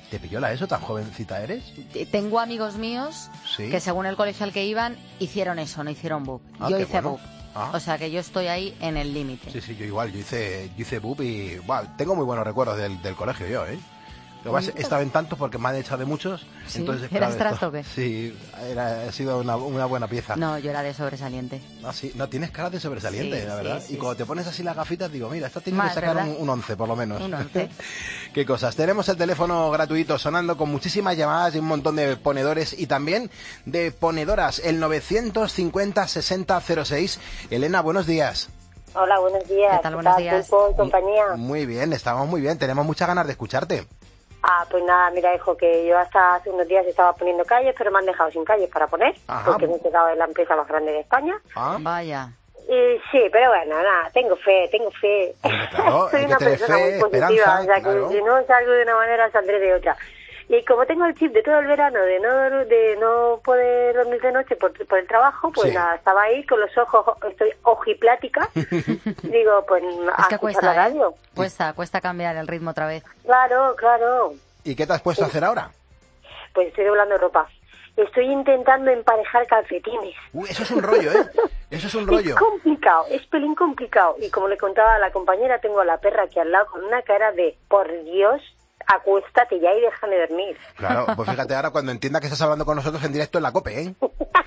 ¿Te pilló la ESO? ¿Tan jovencita eres? Tengo amigos míos ¿Sí? que según el colegio al que iban hicieron eso, no hicieron B U P. Ah, yo qué hice bueno. B U P. Ah. O sea que yo estoy ahí en el límite. Sí, sí, yo igual, yo hice, yo hice B U P y buah, tengo muy buenos recuerdos del, del colegio yo, ¿eh? Lo que pasa es que estaba en tantos porque me han echado de muchos. ¿Sí? Entonces, ¿Eras claro, trastoque? Sí, era, ha sido una, una buena pieza. No, yo era de sobresaliente. Ah, sí, no, tienes cara de sobresaliente, Sí, la sí, verdad. sí, y cuando te pones así las gafitas, digo, mira, esta tiene Más, que sacar ¿verdad? un, un once por lo menos. Un once. Qué cosas. Tenemos el teléfono gratuito sonando con muchísimas llamadas y un montón de ponedores y también de ponedoras. El novecientos cincuenta sesenta cero seis. Elena, buenos días. Hola, buenos días. ¿Qué tal? Buenos días. Pulpo y compañía? Muy bien, estamos muy bien. Tenemos muchas ganas de escucharte. Ah, pues nada, mira, hijo, que yo hasta hace unos días estaba poniendo calles, pero me han dejado sin calles para poner, Ajá. porque me he quedado en la empresa más grande de España. Ah, Vaya. Y sí, pero bueno, nada, tengo fe, tengo fe. claro, Soy hay que una tener persona fe, muy positiva, esperanza, o sea, que claro. si no salgo de una manera, saldré de otra. Y como tengo el chip de todo el verano de no de no poder dormir de noche por, por el trabajo, pues Sí. nada, estaba ahí con los ojos, estoy ojiplática. Digo, pues Es a que escuchar la cuesta, ¿eh? radio. Cuesta, cuesta cambiar el ritmo otra vez. Claro, claro. ¿Y qué te has puesto a hacer ahora? Pues estoy doblando ropa. Estoy intentando emparejar calcetines. Uy, eso es un rollo, ¿eh? Eso es un rollo. Es complicado, es pelín complicado. Y como le contaba a la compañera, tengo a la perra aquí al lado con una cara de, por Dios, acuéstate ya y déjame dormir. Claro, pues fíjate ahora cuando entienda que estás hablando con nosotros en directo en la COPE, ¿eh?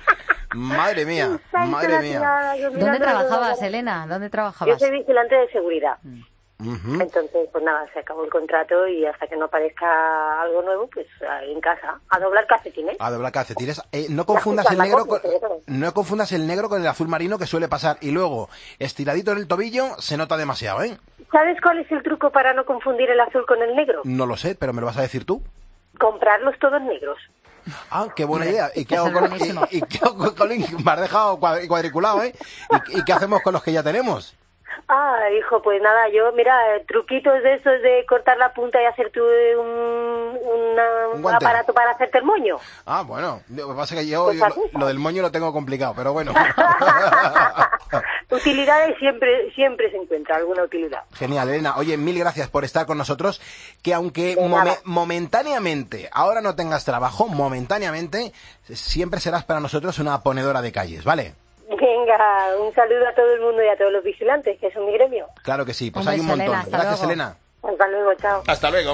Madre mía, madre mía. ¿Dónde trabajabas, Elena? ¿Dónde Yo trabajabas? soy vigilante de seguridad. Ujú. Entonces, pues nada, se acabó el contrato y hasta que no aparezca algo nuevo, pues ahí en casa, a doblar calcetines. A doblar calcetines. Eh, no confundas el la negro copia, con, sobre todo. no confundas el negro con el azul marino que suele pasar. Y luego, estiradito en el tobillo, se nota demasiado, ¿eh? ¿Sabes cuál es el truco para no confundir el azul con el negro? No lo sé, pero me lo vas a decir tú. Comprarlos todos negros. Ah, qué buena idea. ¿Y qué Eso hago es con, buenísimo. y, y qué hago con- con- me has dejado cuad- cuadriculado, ¿eh? ¿Y, y qué hacemos con los que ya tenemos? Ah, hijo, pues nada, yo, mira, eh, truquitos de esos de cortar la punta y hacerte un, una- Un un guante. aparato para hacerte el moño. Ah, bueno, lo que pasa es que yo, Pues yo así. lo, lo del moño lo tengo complicado, pero bueno. Utilidades siempre siempre se encuentra alguna utilidad. Genial, Elena. Oye, mil gracias por estar con nosotros. Que aunque De momen- nada. momentáneamente ahora no tengas trabajo, momentáneamente siempre serás para nosotros una ponedora de calles, ¿vale? Venga, un saludo a todo el mundo y a todos los vigilantes, que son mi gremio. Claro que sí, pues Un hay un beso, montón. Elena, hasta Gracias, luego. Elena. Hasta luego, chao. Hasta luego.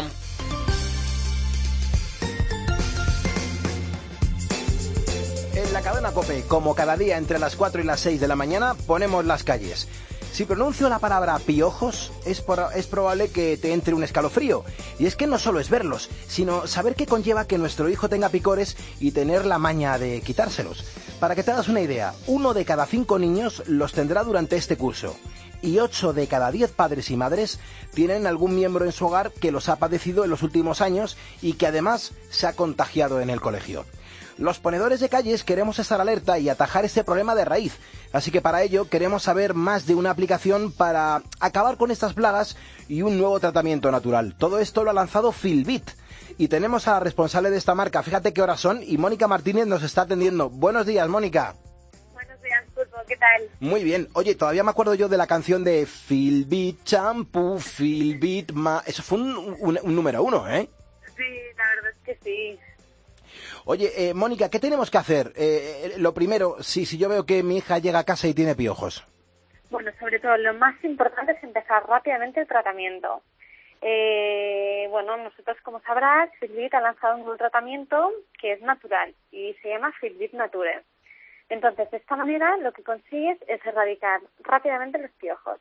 En la cadena COPE, como cada día entre las cuatro y las seis de la mañana, ponemos las calles. Si pronuncio la palabra piojos, es, por- es probable que te entre un escalofrío. Y es que no solo es verlos, sino saber qué conlleva que nuestro hijo tenga picores y tener la maña de quitárselos. Para que te hagas una idea, uno de cada cinco niños los tendrá durante este curso. Y ocho de cada diez padres y madres tienen algún miembro en su hogar que los ha padecido en los últimos años y que además se ha contagiado en el colegio. Los ponedores de calles queremos estar alerta y atajar este problema de raíz, así que para ello queremos saber más de una aplicación para acabar con estas plagas y un nuevo tratamiento natural. Todo esto lo ha lanzado Filbit y tenemos a la responsable de esta marca, fíjate qué horas son, y Mónica Martínez nos está atendiendo. Buenos días, Mónica. Buenos días, Pulpo, ¿qué tal? Muy bien. Oye, todavía me acuerdo yo de la canción de Filbit Shampoo, Filbit Ma... Eso fue un, un- un número uno, ¿eh? Sí, la verdad es que sí. Oye, eh, Mónica, ¿qué tenemos que hacer? Eh, eh, lo primero, si, si yo veo que mi hija llega a casa y tiene piojos. Bueno, sobre todo lo más importante es empezar rápidamente el tratamiento. Eh, bueno, nosotros, como sabrás, Filbit ha lanzado un nuevo tratamiento que es natural y se llama Filbit Nature. Entonces, de esta manera lo que consigues es erradicar rápidamente los piojos.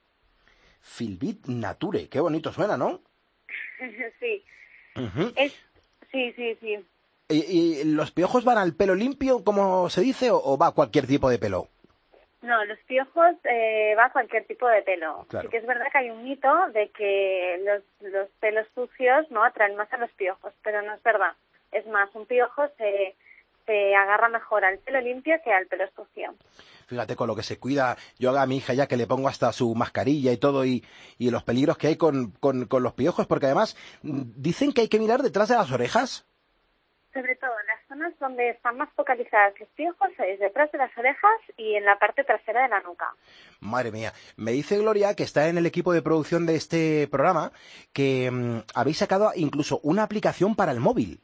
Filbit Nature, qué bonito suena, ¿no? Sí, Ujú. es, sí, sí, sí. ¿Y, y los piojos van al pelo limpio, como se dice, o, o va a cualquier tipo de pelo? No, los piojos eh, va a cualquier tipo de pelo. Claro. Sí que es verdad que hay un mito de que los, los pelos sucios no atraen más a los piojos, pero no es verdad. Es más, un piojo se, se agarra mejor al pelo limpio que al pelo sucio. Fíjate con lo que se cuida. Yo a mi hija ya que le pongo hasta su mascarilla y todo, y, y los peligros que hay con, con, con los piojos, porque además mm, dicen que hay que mirar detrás de las orejas. Sobre todo las zonas donde están más focalizadas los piojos es detrás de las orejas y en la parte trasera de la nuca. Madre mía. Me dice Gloria, que está en el equipo de producción de este programa, que mmm, habéis sacado incluso una aplicación para el móvil.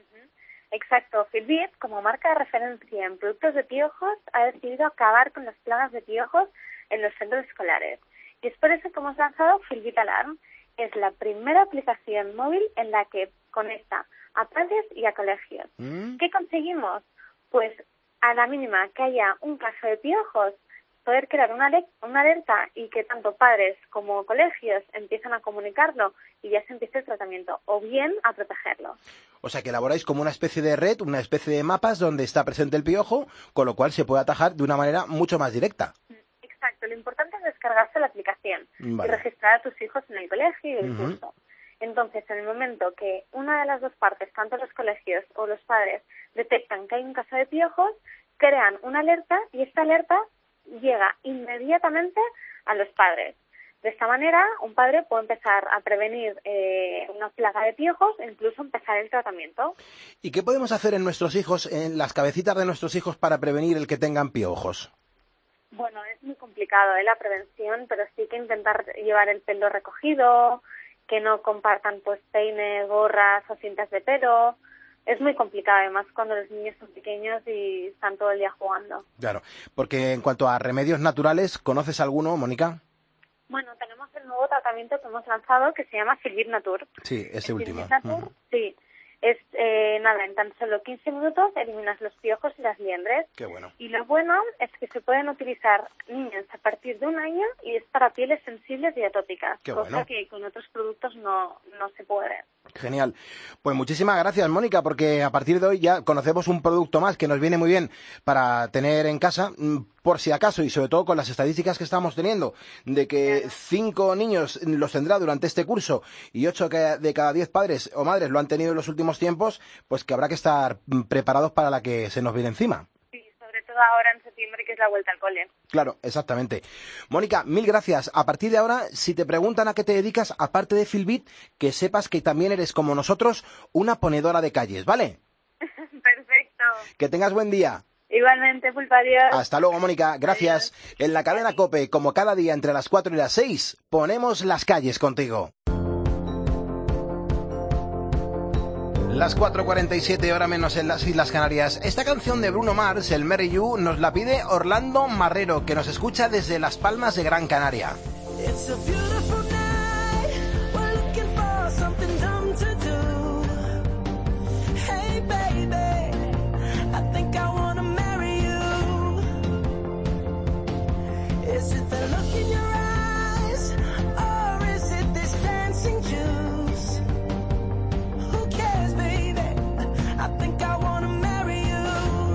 Exacto. Fitbit, como marca de referencia en productos de piojos, ha decidido acabar con las plagas de piojos en los centros escolares. Y es por eso que hemos lanzado Fitbit Alarm. Es la primera aplicación móvil en la que conecta a padres y a colegios. ¿Mm? ¿Qué conseguimos? Pues a la mínima que haya un caso de piojos, poder crear una, una alerta y que tanto padres como colegios empiezan a comunicarlo y ya se empiece el tratamiento, o bien a protegerlo. O sea, que elaboráis como una especie de red, una especie de mapas donde está presente el piojo, con lo cual se puede atajar de una manera mucho más directa. Exacto, lo importante es descargarse la aplicación vale. y registrar a tus hijos en el colegio y el uh-huh. curso. Entonces, en el momento que una de las dos partes, tanto los colegios o los padres, detectan que hay un caso de piojos, crean una alerta y esta alerta llega inmediatamente a los padres. De esta manera, un padre puede empezar a prevenir eh, una plaga de piojos e incluso empezar el tratamiento. ¿Y qué podemos hacer en nuestros hijos, en las cabecitas de nuestros hijos, para prevenir el que tengan piojos? Bueno, es muy complicado ¿eh? la prevención, pero sí que intentar llevar el pelo recogido, que no compartan pues peines, gorras o cintas de pelo. Es muy complicado, además, cuando los niños son pequeños y están todo el día jugando. Claro, porque en cuanto a remedios naturales, ¿conoces alguno, Mónica? Bueno, tenemos el nuevo tratamiento que hemos lanzado que se llama Fitbit Nature. Sí, ese el último. Fitbit Nature, uh-huh. sí. Es, eh, nada, en tan solo quince minutos eliminas los piojos y las liendres. Qué bueno. Y lo bueno es que se pueden utilizar niños a partir de un año y es para pieles sensibles y atópicas. Qué cosa bueno. que con otros productos no, no se puede. Genial. Pues muchísimas gracias, Mónica, porque a partir de hoy ya conocemos un producto más que nos viene muy bien para tener en casa, por si acaso, y sobre todo con las estadísticas que estamos teniendo, de que claro. cinco niños los tendrá durante este curso y ocho de cada diez padres o madres lo han tenido en los últimos tiempos, pues que habrá que estar preparados para la que se nos viene encima. Sobre todo ahora en septiembre, que es la vuelta al cole. Claro, exactamente. Mónica, mil gracias. A partir de ahora, si te preguntan a qué te dedicas, aparte de Fitbit, que sepas que también eres, como nosotros, una ponedora de calles, ¿vale? Perfecto. Que tengas buen día. Igualmente, Pulpa, adiós. Hasta luego, Mónica. Gracias. Adiós. En la cadena COPE, como cada día entre las cuatro y las seis, ponemos las calles contigo. Las cuatro cuarenta y siete, hora menos en las Islas Canarias. Esta canción de Bruno Mars, el Marry You, nos la pide Orlando Marrero, que nos escucha desde Las Palmas de Gran Canaria. It's a beautiful night. We're looking for something dumb to do. Hey baby, I think I wanna marry you. Is it the look in your eyes, or is it this dancing juice? Who cares, baby? I think I wanna marry you.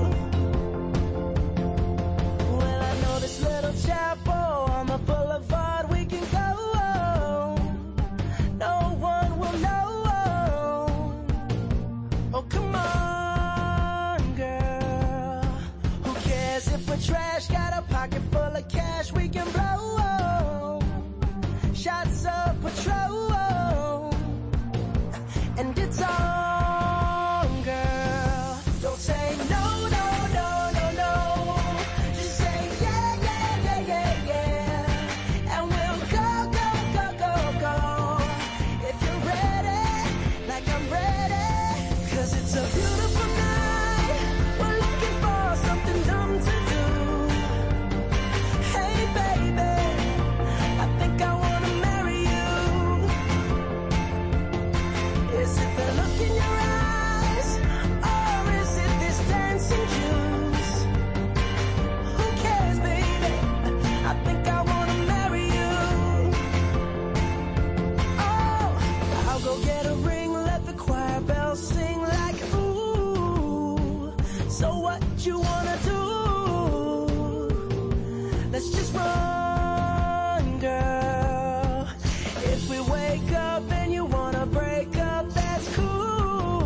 Well, I know this little chapel on the boulevard we can go. No one will know. Oh, come on, girl. Who cares if we're trash? Got a pocket full of cash we can blow. Shots of Patrol. And it's on, girl. Don't say no, no, no, no, no. Just say yeah, yeah, yeah, yeah, yeah. And we'll go, go, go, go, go. If you're ready, like I'm ready. 'Cause it's a beautiful night. We're looking for something dumb to do. Hey, baby, I think I wanna marry you. Is it the look in your eyes, or is it this dancing juice? Who cares, baby? I think I wanna marry you. Oh, I'll go get a ring, let the choir bells sing like ooh. So what you wanna do? Let's just run, girl. If we wake up and you wanna break up, that's cool.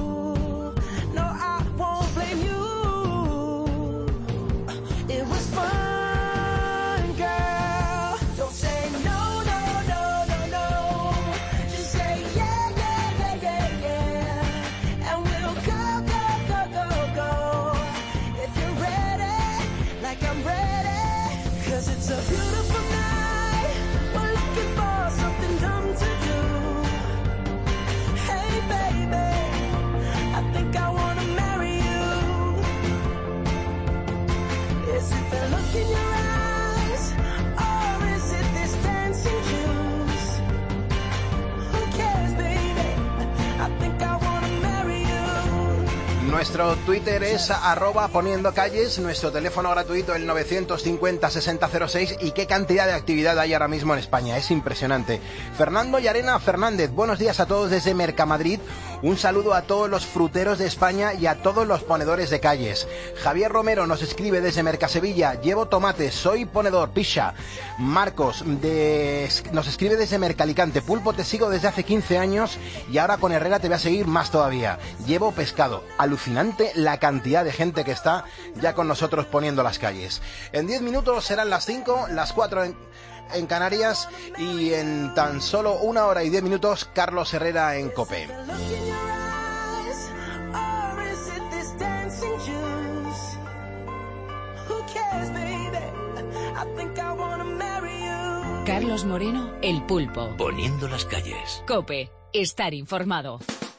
Nuestro Twitter es arroba poniendo calles, nuestro teléfono gratuito el novecientos cincuenta sesenta cero seis y qué cantidad de actividad hay ahora mismo en España, es impresionante. Fernando Llarena Fernández, buenos días a todos desde Mercamadrid, un saludo a todos los fruteros de España y a todos los ponedores de calles. Javier Romero nos escribe desde Mercasevilla, llevo tomates, soy ponedor, picha. Marcos de... nos escribe desde Mercalicante, Pulpo, te sigo desde hace quince años y ahora con Herrera te voy a seguir más todavía. Llevo pescado. Alucinante la cantidad de gente que está ya con nosotros poniendo las calles. En diez minutos serán las cinco, las cuatro en, en Canarias y en tan solo una hora y diez minutos Carlos Herrera en COPE. Carlos Moreno, El Pulpo. Poniendo las calles. COPE. Estar informado.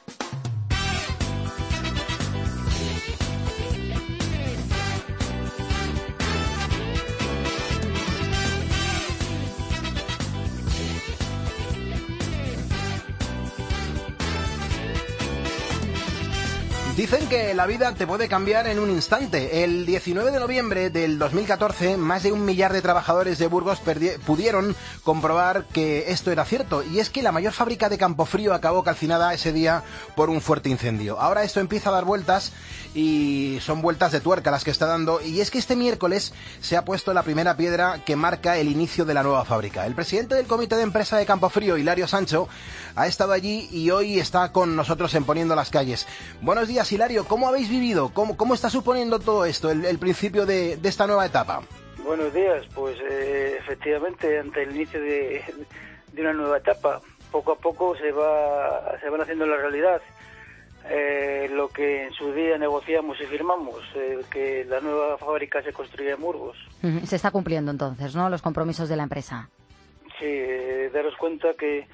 Dicen que la vida te puede cambiar en un instante. El diecinueve de noviembre del dos mil catorce, más de un millar de trabajadores de Burgos pudieron comprobar que esto era cierto. Y es que la mayor fábrica de Campofrío acabó calcinada ese día por un fuerte incendio. Ahora esto empieza a dar vueltas y son vueltas de tuerca las que está dando. Y es que este miércoles se ha puesto la primera piedra que marca el inicio de la nueva fábrica. El presidente del comité de empresa de Campofrío, Hilario Sancho, ha estado allí y hoy está con nosotros en Poniendo las Calles. Buenos días, Hilario, ¿cómo habéis vivido? ¿Cómo, cómo está suponiendo todo esto, el, el principio de, de esta nueva etapa? Buenos días, pues eh, efectivamente, ante el inicio de, de una nueva etapa, poco a poco se va se van haciendo la realidad eh, lo que en su día negociamos y firmamos, eh, que la nueva fábrica se construya en Burgos. Se está cumpliendo entonces, ¿no?, los compromisos de la empresa. Sí, eh, daros cuenta que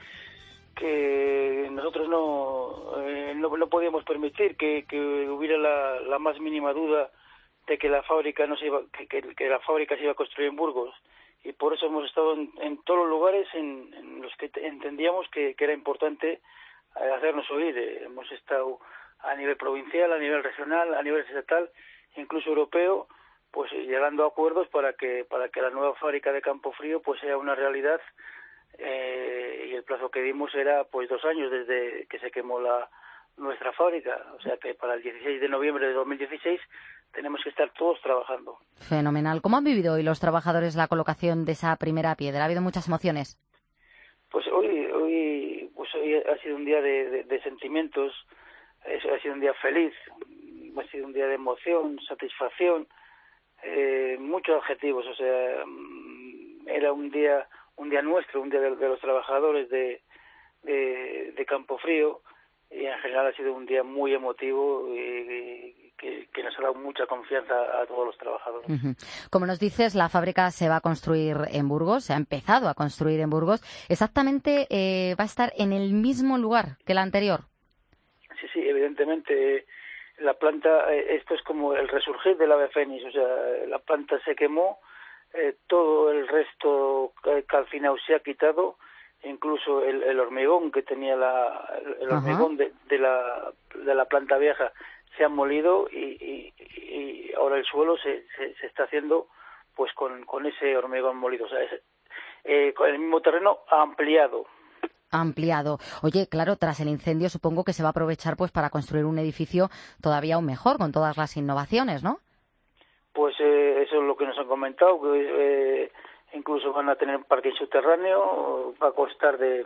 que nosotros no, eh, no no podíamos permitir que, que hubiera la, la más mínima duda de que la fábrica no se iba que, que, que la fábrica se iba a construir en Burgos, y por eso hemos estado en, en todos los lugares en, en los que entendíamos que, que era importante eh, hacernos oír. Eh, hemos estado a nivel provincial, a nivel regional, a nivel estatal, incluso europeo, pues eh, llegando a acuerdos para que para que la nueva fábrica de Campofrío pues sea una realidad. Eh, y el plazo que dimos era pues dos años desde que se quemó la nuestra fábrica, o sea que para el dieciséis de noviembre de dos mil dieciséis tenemos que estar todos trabajando. Fenomenal. ¿Cómo han vivido hoy los trabajadores la colocación de esa primera piedra? ¿Ha habido muchas emociones? Pues hoy hoy pues hoy ha sido un día de, de, de sentimientos, ha sido un día feliz, ha sido un día de emoción, satisfacción, eh, muchos adjetivos, o sea, era un día un día nuestro, un día de, de los trabajadores de, de, de Campofrío, y en general ha sido un día muy emotivo y, y que, que nos ha dado mucha confianza a todos los trabajadores. Uh-huh. Como nos dices, la fábrica se va a construir en Burgos, se ha empezado a construir en Burgos. ¿Exactamente eh, va a estar en el mismo lugar que la anterior? Sí, sí, evidentemente. La planta, eh, esto es como el resurgir del ave fénix, o sea, la planta se quemó, Eh, todo el resto calcinado se ha quitado, incluso el, el hormigón que tenía la el hormigón de, de la de la planta vieja se ha molido y, y, y ahora el suelo se, se, se está haciendo pues con, con ese hormigón molido, o sea, es, eh, con el mismo terreno ampliado. Ampliado. Oye, claro, tras el incendio supongo que se va a aprovechar pues para construir un edificio todavía aún mejor, con todas las innovaciones, ¿no? Pues eh, eso es lo que nos han comentado, que eh, incluso van a tener un parking subterráneo, va a constar de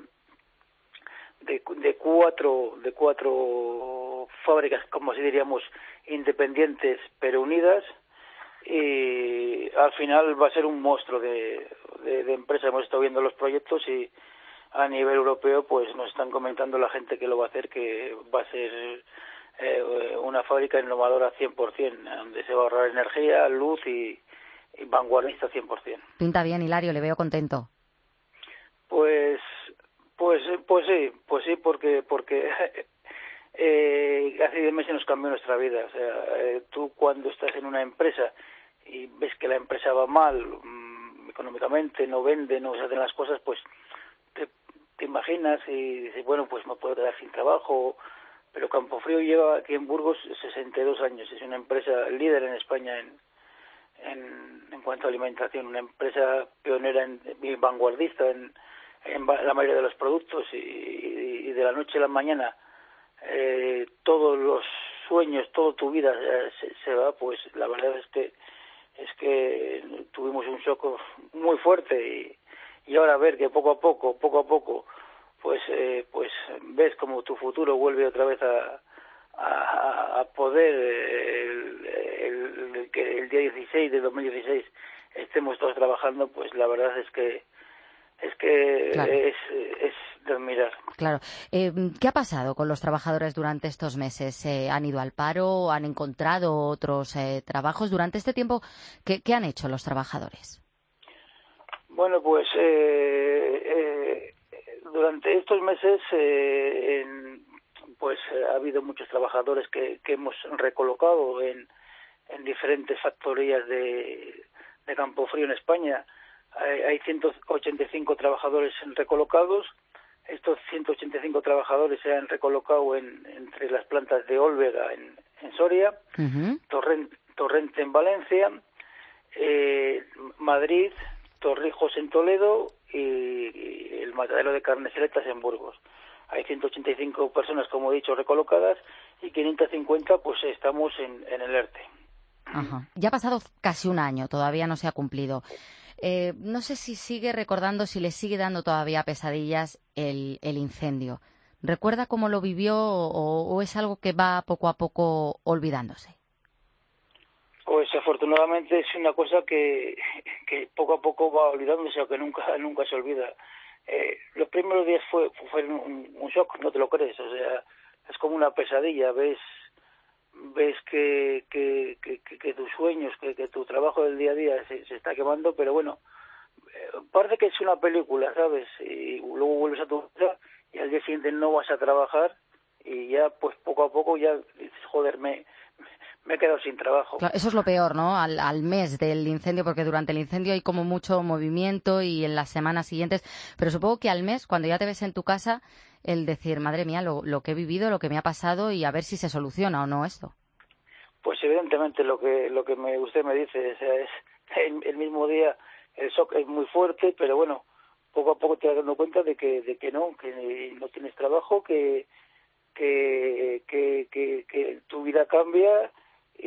de, de cuatro de cuatro fábricas, como así diríamos, independientes pero unidas, y al final va a ser un monstruo de, de, de empresa. Hemos estado viendo los proyectos y a nivel europeo pues nos están comentando la gente que lo va a hacer que va a ser Eh, una fábrica innovadora cien por ciento, donde se va a ahorrar energía, luz y, y vanguardista cien por ciento. Pinta bien, Hilario, le veo contento. Pues, pues, pues sí, pues sí, porque, porque eh, hace diez meses nos cambió nuestra vida. O sea, eh, tú cuando estás en una empresa y ves que la empresa va mal, mmm, económicamente, no vende, no se hacen las cosas, pues te, te imaginas y dices, bueno, pues me puedo quedar sin trabajo. pero Campofrío lleva aquí en Burgos sesenta y dos años. Es una empresa líder en España en, en, en cuanto a alimentación, una empresa pionera en, y vanguardista en, en la mayoría de los productos, y, y de la noche a la mañana eh, todos los sueños, toda tu vida eh, se, se va. Pues la verdad es que es que tuvimos un shock muy fuerte, y, y ahora ver que poco a poco, poco a poco, pues eh, pues ves como tu futuro vuelve otra vez a, a, a poder eh, el, el, el, que el día dieciséis de dos mil dieciséis estemos todos trabajando, pues la verdad es que es que claro. es, es de admirar. Claro. Eh, ¿Qué ha pasado con los trabajadores durante estos meses? Eh, ¿Han ido al paro? ¿Han encontrado otros eh, trabajos? Durante este tiempo, ¿qué, qué han hecho los trabajadores? Bueno, pues eh, eh, durante estos meses eh, en, pues eh, ha habido muchos trabajadores que, que hemos recolocado en, en diferentes factorías de, de Campofrío en España. Hay, hay ciento ochenta y cinco trabajadores recolocados. Estos ciento ochenta y cinco trabajadores se han recolocado en, entre las plantas de Olvega en, en Soria, uh-huh. Torrente, Torrente en Valencia, eh, Madrid, Torrijos en Toledo y, y el matadero de Carneceletas en Burgos. Hay ciento ochenta y cinco personas, como he dicho, recolocadas, y quinientos cincuenta pues estamos en, en el ERTE. Ajá. Ya ha pasado casi un año, todavía no se ha cumplido. Eh, no sé si sigue recordando, si le sigue dando todavía pesadillas el, el incendio. ¿Recuerda cómo lo vivió o, o es algo que va poco a poco olvidándose? Pues afortunadamente es una cosa que, que poco a poco va olvidándose, o que nunca nunca se olvida. Eh, los primeros días fue, fue un, un shock, no te lo crees, o sea, es como una pesadilla. Ves ves que que, que, que tus sueños, que, que tu trabajo del día a día se, se está quemando, pero bueno, eh, parece que es una película, ¿sabes? Y luego vuelves a tu casa y al día siguiente no vas a trabajar, y ya pues poco a poco ya dices, joder, me, me he quedado sin trabajo. Claro, eso es lo peor, ¿no? Al, al mes del incendio, porque durante el incendio hay como mucho movimiento y en las semanas siguientes, pero supongo que al mes, cuando ya te ves en tu casa, el decir, madre mía, lo, lo que he vivido, lo que me ha pasado, y a ver si se soluciona o no esto. Pues evidentemente lo que lo que me, usted me dice, o sea, es el, el mismo día el shock es muy fuerte, pero bueno, poco a poco te vas dando cuenta de que de que no, que no tienes trabajo, que que que, que, que tu vida cambia, y,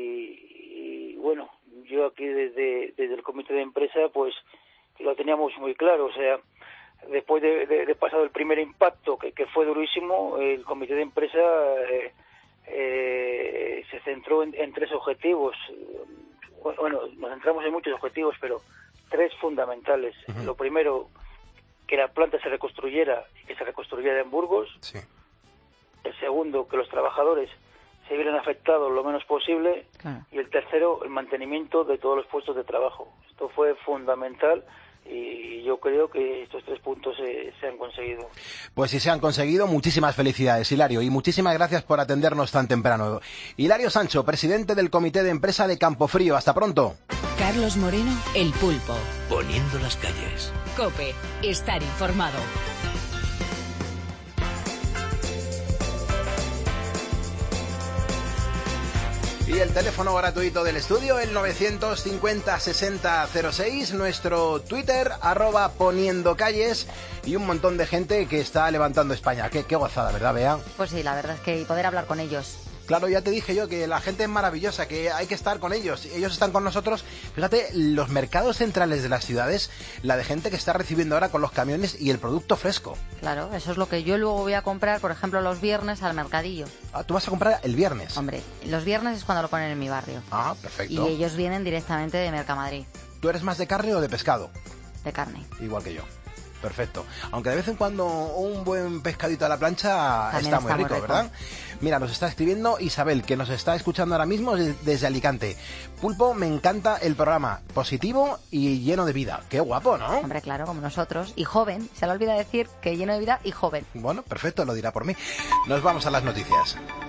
y bueno, yo aquí desde desde el comité de empresa pues lo teníamos muy claro, o sea, después de, de, de pasado el primer impacto, que, que fue durísimo, el comité de empresa eh, eh, se centró en, en tres objetivos. Bueno, nos centramos en muchos objetivos, pero tres fundamentales. Uh-huh. Lo primero, que la planta se reconstruyera y que se reconstruyera en Burgos. Sí. El segundo, que los trabajadores se vieran afectados lo menos posible. Claro. Y el tercero, el mantenimiento de todos los puestos de trabajo. Esto fue fundamental, y yo creo que estos tres puntos se, se han conseguido. Pues si se han conseguido, muchísimas felicidades, Hilario, y muchísimas gracias por atendernos tan temprano. Hilario Sancho, presidente del Comité de Empresa de Campofrío. Hasta pronto. Carlos Moreno, El Pulpo. Poniendo las calles. COPE, estar informado. Y el teléfono gratuito del estudio, el novecientos cincuenta sesenta cero seis, nuestro Twitter, arroba poniendo calles, y un montón de gente que está levantando España. Qué, qué gozada, ¿verdad, Bea? Pues sí, la verdad es que poder hablar con ellos. Claro, ya te dije yo que la gente es maravillosa, que hay que estar con ellos. Ellos están con nosotros. Fíjate, los mercados centrales de las ciudades, la de gente que está recibiendo ahora con los camiones y el producto fresco. Claro, eso es lo que yo luego voy a comprar, por ejemplo, los viernes al mercadillo. Ah, ¿tú vas a comprar el viernes? Hombre, los viernes es cuando lo ponen en mi barrio. Ah, perfecto. Y ellos vienen directamente de Mercamadrid. ¿Tú eres más de carne o de pescado? De carne. Igual que yo. Perfecto. Aunque de vez en cuando un buen pescadito a la plancha está, está muy rico, rico, ¿verdad? Mira, nos está escribiendo Isabel, que nos está escuchando ahora mismo desde Alicante. Pulpo, me encanta el programa, positivo y lleno de vida. Qué guapo, ¿no? Hombre, claro, como nosotros. Y joven, se le olvida decir que lleno de vida y joven. Bueno, perfecto, lo dirá por mí. Nos vamos a las noticias.